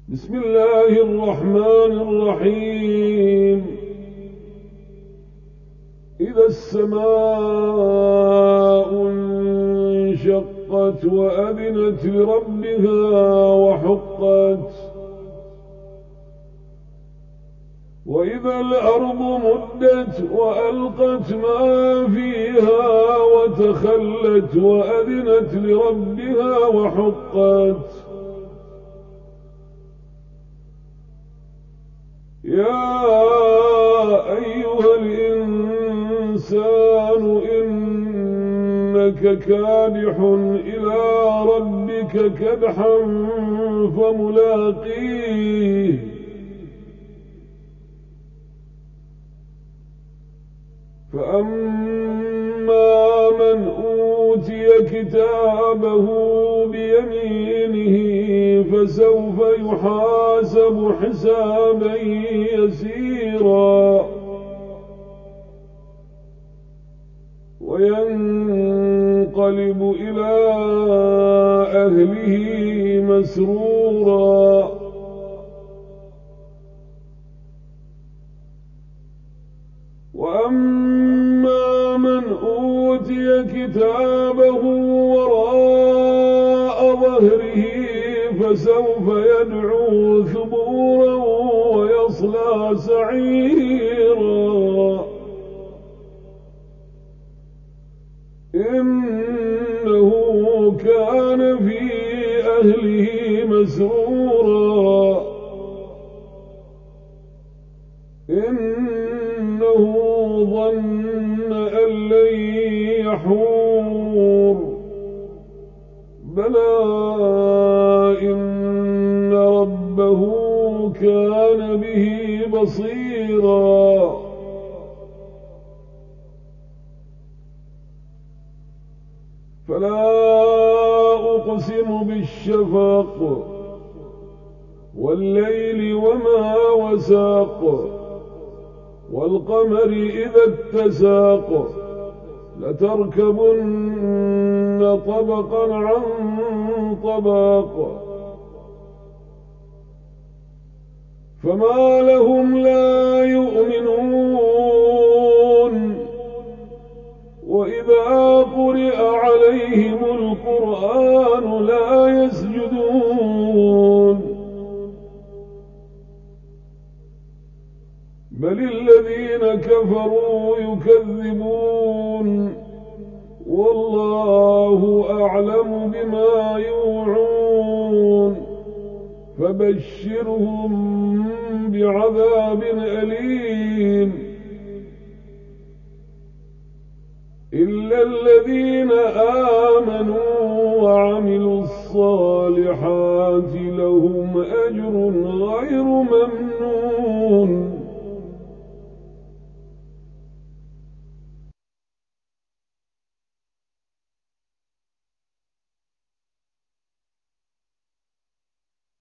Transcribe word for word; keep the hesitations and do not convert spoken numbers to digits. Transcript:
بسم الله الرحمن الرحيم. إذا السماء انشقت وأذنت لربها وحقت، وإذا الأرض مدت وألقت ما فيها وتخلت وأذنت لربها وحقت. يا أيها الإنسان إنك كادح إلى ربك كدحا فملاقيه. فأما من أوتي كتابه بيمينه فسوف يحاسب حسابا يسيرا وينقلب إلى أهله مسرورا. وأما من أوتي كتابه وراء ظهره فسوف يدعو ثبورا ويصلى سعيرا إنه كان في أهله مسرورا إنه ظن أن لن يحور بلى إن ربه كان به بصيرا. فلا أقسم بالشفق والليل وما وساق والقمر إذا اتساق لتركبن طبقا عن طبق فما لهم لا يؤمنون وإذا قرئ عليهم القرآن لا يسجدون بل الذين كفروا يكذبون والله أعلم بما يوعون فبشرهم بعذاب أليم إلا الذين آمنوا وعملوا الصالحات لهم أجر غير ممنون